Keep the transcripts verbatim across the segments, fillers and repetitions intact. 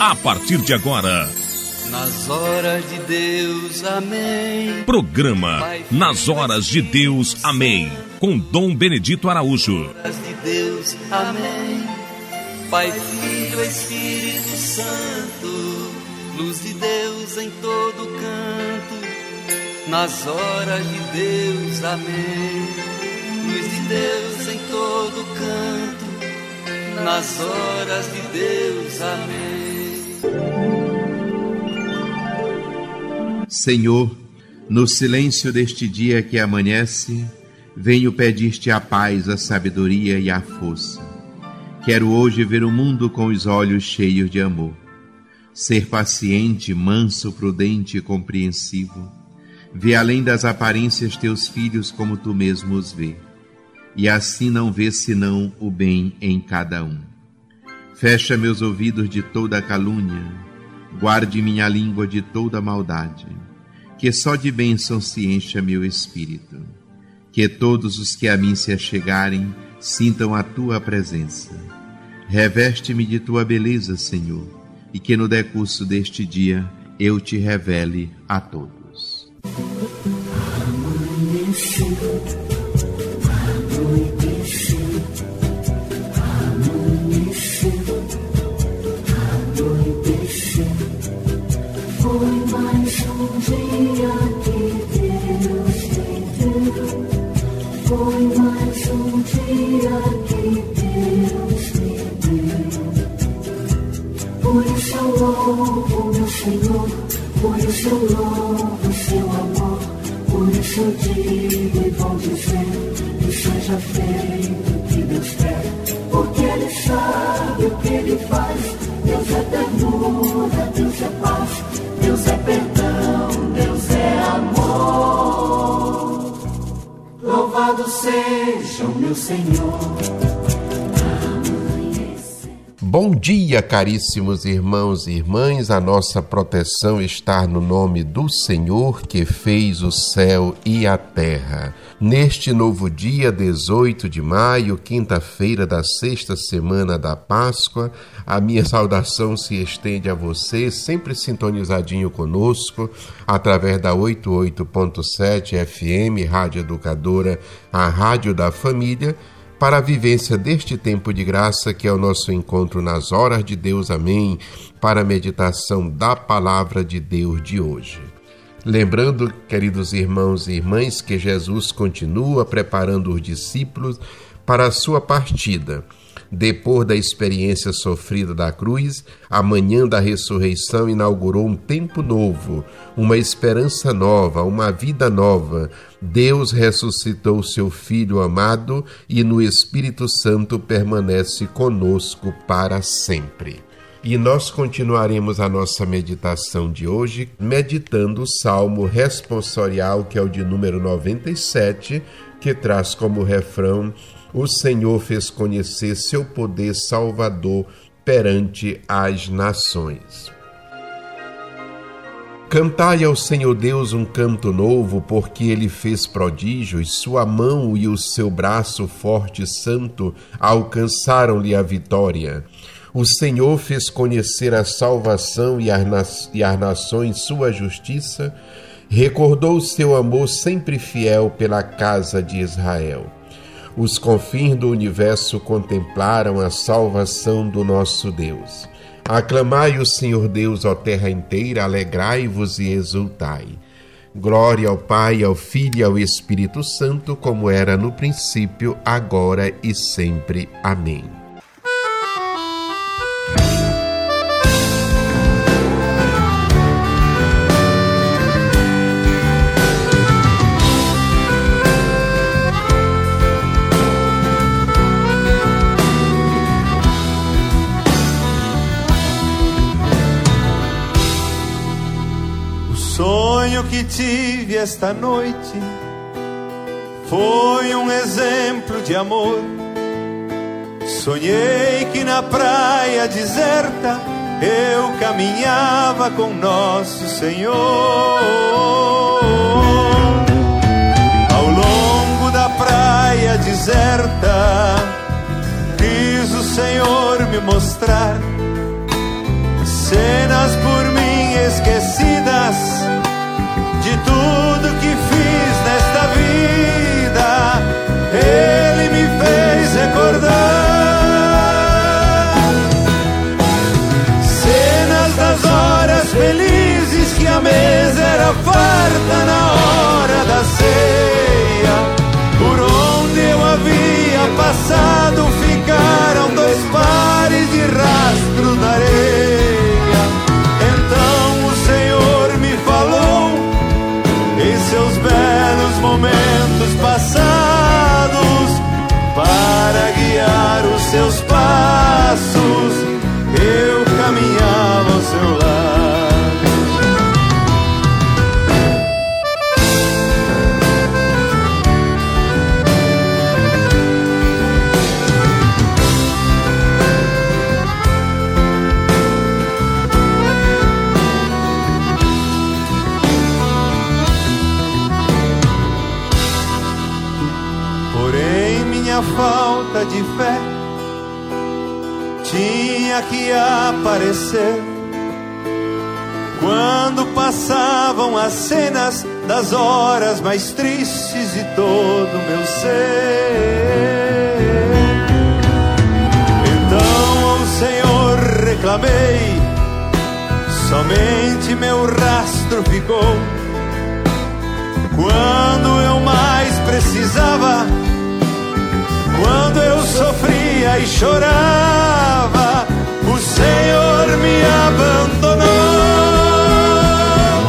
a partir de agora. Nas horas de Deus, amém. Programa Nas Horas de Deus, amém. Com Dom Benedito Araújo. Nas horas de Deus, amém. Pai, Filho, Espírito Santo, luz de Deus em todo canto. Nas horas de Deus, amém. Luz de Deus em todo canto. Nas horas de Deus, amém. Senhor, no silêncio deste dia que amanhece, venho pedir-te a paz, a sabedoria e a força. Quero hoje ver o mundo com os olhos cheios de amor. Ser paciente, manso, prudente e compreensivo. Ver além das aparências teus filhos como tu mesmo os vê. E assim não ver senão o bem em cada um. Fecha meus ouvidos de toda calúnia. Guarde minha língua de toda maldade. Que só de bênção se encha meu espírito. Que todos os que a mim se achegarem sintam a tua presença. Reveste-me de tua beleza, Senhor, e que no decurso deste dia eu te revele a todos. Amanheceu, anoiteceu, amanheceu, anoiteceu. Foi mais um dia que Deus me deu. Foi mais um dia que Deus me deu. Por isso eu louvo meu Senhor, por isso eu louvo seu amor. Por isso eu digo e vou dizer que seja feito o que Deus quer. Porque Ele sabe o que Ele faz. Deus é ternura, Deus é paz, Deus é perdão, Deus é amor. Louvado seja o meu Senhor. Bom dia, caríssimos irmãos e irmãs. A nossa proteção está no nome do Senhor, que fez o céu e a terra. Neste novo dia, dezoito de maio, quinta-feira da sexta semana da Páscoa, a minha saudação se estende a você, sempre sintonizadinho conosco, através da oitenta e oito ponto sete F M, Rádio Educadora, a Rádio da Família, para a vivência deste tempo de graça que é o nosso encontro nas horas de Deus, amém, para a meditação da palavra de Deus de hoje. Lembrando, queridos irmãos e irmãs, que Jesus continua preparando os discípulos para a sua partida. Depois da experiência sofrida da cruz, a manhã da ressurreição inaugurou um tempo novo, uma esperança nova, uma vida nova. Deus ressuscitou seu Filho amado e no Espírito Santo permanece conosco para sempre. E nós continuaremos a nossa meditação de hoje, meditando o Salmo responsorial, que é o de número noventa e sete, que traz como refrão: o Senhor fez conhecer seu poder salvador perante as nações. Cantai ao Senhor Deus um canto novo, porque Ele fez prodígios, sua mão e o seu braço forte e santo alcançaram-lhe a vitória. O Senhor fez conhecer a salvação e as, na- e as nações sua justiça, recordou seu amor sempre fiel pela casa de Israel. Os confins do universo contemplaram a salvação do nosso Deus. Aclamai o Senhor Deus, ó terra inteira, alegrai-vos e exultai. Glória ao Pai, ao Filho e ao Espírito Santo, como era no princípio, agora e sempre. Amém. Que tive esta noite foi um exemplo de amor. Sonhei que na praia deserta eu caminhava com nosso Senhor. Ao longo da praia deserta quis o Senhor me mostrar cenas por mim esquecidas, de tudo que fiz nesta vida, Ele me fez recordar. Cenas das horas felizes que a mesa era farta na hora da ceia, por onde eu havia passado ficaram dois pares de rastros na areia. Então o Senhor me falou em seus belos momentos passados, para guiar os seus passos, eu caminhava ao seu lado. Falta de fé tinha que aparecer quando passavam as cenas das horas mais tristes de todo o meu ser. Então ao Senhor reclamei, somente meu rastro ficou. Quando eu mais precisava, quando eu sofria e chorava, o Senhor me abandonou.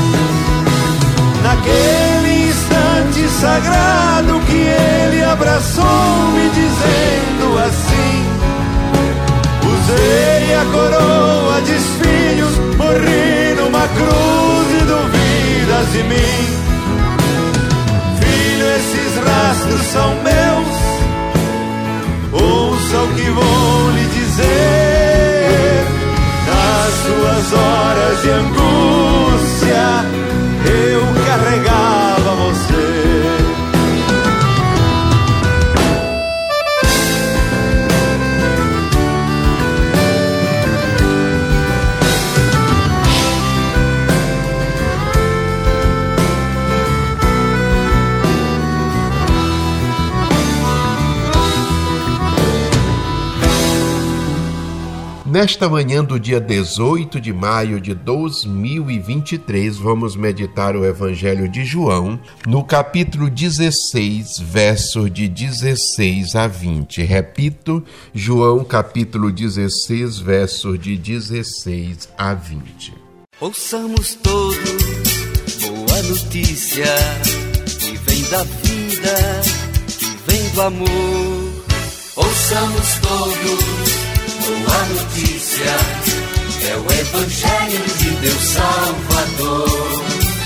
Naquele instante sagrado que Ele abraçou-me dizendo assim: usei a coroa de espinhos, morri numa cruz e duvidas de mim. Filho, esses rastros são meus, ouça o que vou lhe dizer. Nas suas horas de angústia, eu carregava você. Nesta manhã do dia dezoito de maio de dois mil e vinte e três, vamos meditar o Evangelho de João, no capítulo dezesseis, versos de dezesseis a vinte. Repito, João, capítulo dezesseis, versos de dezesseis a vinte. Ouçamos todos boa notícia, que vem da vida, que vem do amor. Ouçamos todos boa notícia, é o Evangelho de Deus Salvador.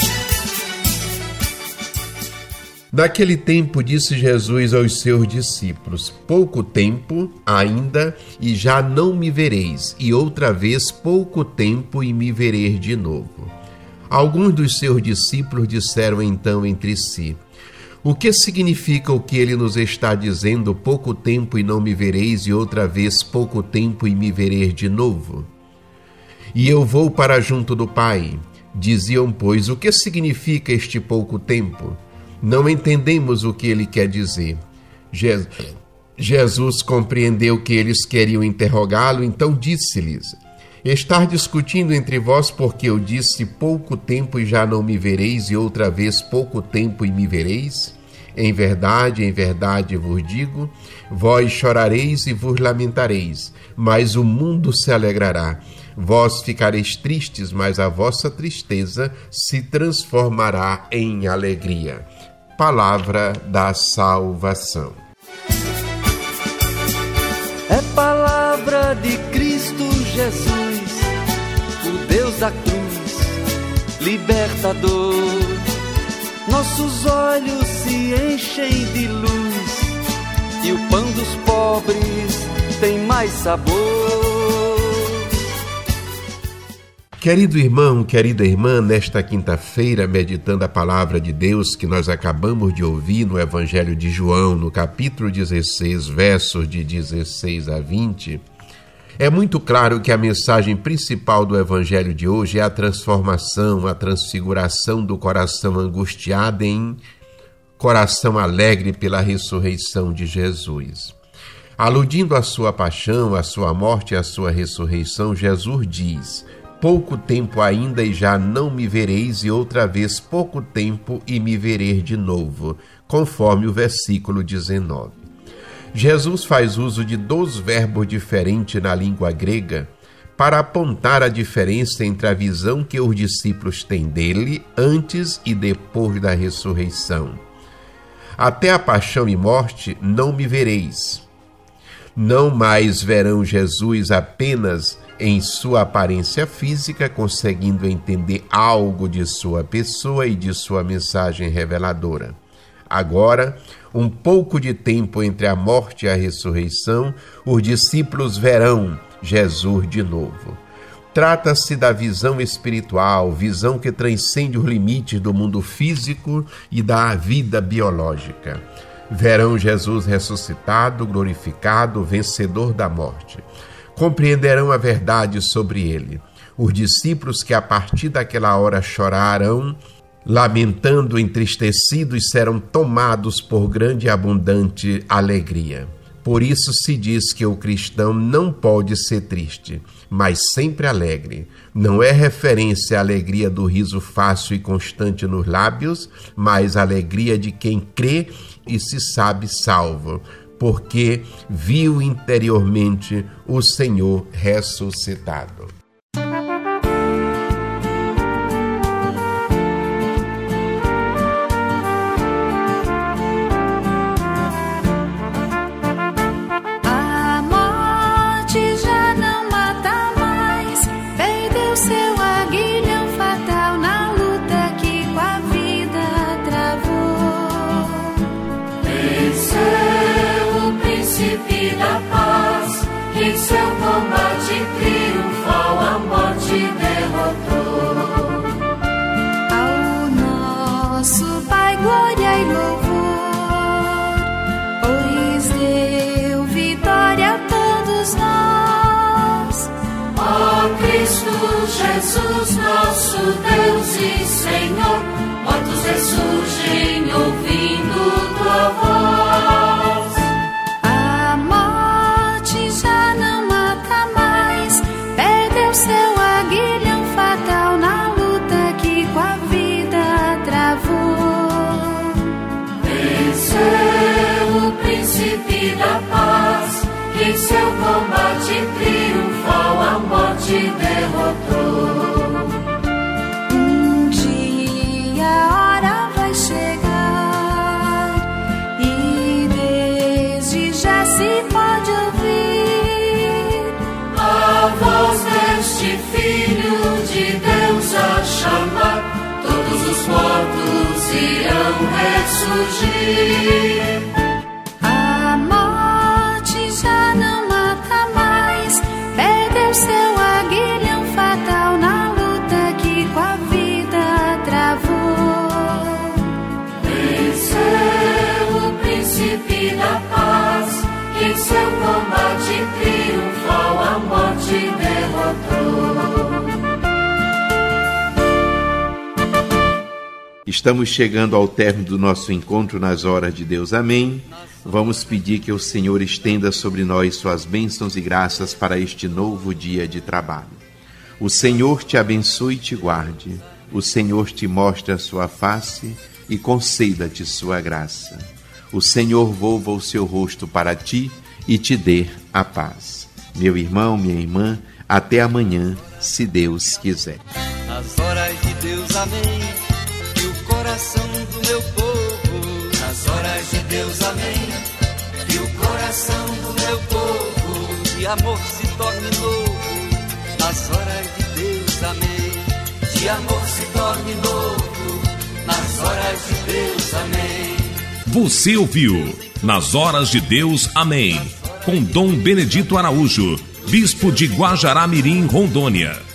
Naquele tempo disse Jesus aos seus discípulos: pouco tempo ainda e já não me vereis, e outra vez pouco tempo e me vereis de novo. Alguns dos seus discípulos disseram então entre si: o que significa o que ele nos está dizendo, pouco tempo e não me vereis, e outra vez pouco tempo e me vereis de novo? E eu vou para junto do Pai. Diziam, pois, o que significa este pouco tempo? Não entendemos o que ele quer dizer. Je- Jesus compreendeu que eles queriam interrogá-lo, então disse-lhes: estar discutindo entre vós porque eu disse pouco tempo e já não me vereis, e outra vez pouco tempo e me vereis? Em verdade, em verdade vos digo, vós chorareis e vos lamentareis, mas o mundo se alegrará. Vós ficareis tristes, mas a vossa tristeza se transformará em alegria. Palavra da salvação. É palavra de Cristo Jesus, o Deus da cruz, libertador. Nossos olhos se enchem de luz e o pão dos pobres tem mais sabor. Querido irmão, querida irmã, nesta quinta-feira, meditando a palavra de Deus que nós acabamos de ouvir no Evangelho de João, no capítulo dezesseis, versos de dezesseis a vinte, É muito claro que a mensagem principal do Evangelho de hoje é a transformação, a transfiguração do coração angustiado em coração alegre pela ressurreição de Jesus. Aludindo à sua paixão, à sua morte e à sua ressurreição, Jesus diz: pouco tempo ainda e já não me vereis, e outra vez pouco tempo e me vereis de novo, conforme o versículo dezenove. Jesus faz uso de dois verbos diferentes na língua grega para apontar a diferença entre a visão que os discípulos têm dele antes e depois da ressurreição. Até a paixão e morte não me vereis. Não mais verão Jesus apenas em sua aparência física, conseguindo entender algo de sua pessoa e de sua mensagem reveladora. Agora, um pouco de tempo entre a morte e a ressurreição, os discípulos verão Jesus de novo. Trata-se da visão espiritual, visão que transcende os limites do mundo físico e da vida biológica. Verão Jesus ressuscitado, glorificado, vencedor da morte. Compreenderão a verdade sobre ele. Os discípulos que a partir daquela hora chorarão, lamentando, entristecidos, serão tomados por grande e abundante alegria. Por isso se diz que o cristão não pode ser triste, mas sempre alegre. Não é referência à alegria do riso fácil e constante nos lábios, mas a alegria de quem crê e se sabe salvo, porque viu interiormente o Senhor ressuscitado. Em seu combate triunfal a morte derrotou. Ao nosso Pai glória e louvor, pois deu vitória a todos nós. Ó Cristo Jesus, nosso Deus e Senhor, mortos ressurgem ouvindo tua voz. Seu aguilhão fatal na luta que com a vida travou. Venceu o príncipe da paz, que em seu combate triunfal a morte derrotou. Um dia a hora vai chegar e desde já se pode ouvir a voz deste Filho de Deus a chamar, todos os mortos irão ressurgir. A morte já não mata mais, perdeu seu aguilhão fatal na luta que com a vida travou. Venceu o príncipe da paz, que em seu combate triunfal a morte derrotou. Estamos chegando ao término do nosso encontro nas horas de Deus. Amém. Vamos pedir que o Senhor estenda sobre nós suas bênçãos e graças para este novo dia de trabalho. O Senhor te abençoe e te guarde. O Senhor te mostre a sua face e conceda-te sua graça. O Senhor volva o seu rosto para ti e te dê a paz. Meu irmão, minha irmã, até amanhã, se Deus quiser. Nas horas de Deus, amém, que o coração do meu povo, nas horas de Deus, amém, que o coração do meu povo de amor se torne novo. Nas horas de Deus, amém, de amor se torne novo. Nas horas de Deus, amém. Você ouviu Nas Horas de Deus, amém, com Dom Benedito Araújo, bispo de Guajará-Mirim, Rondônia.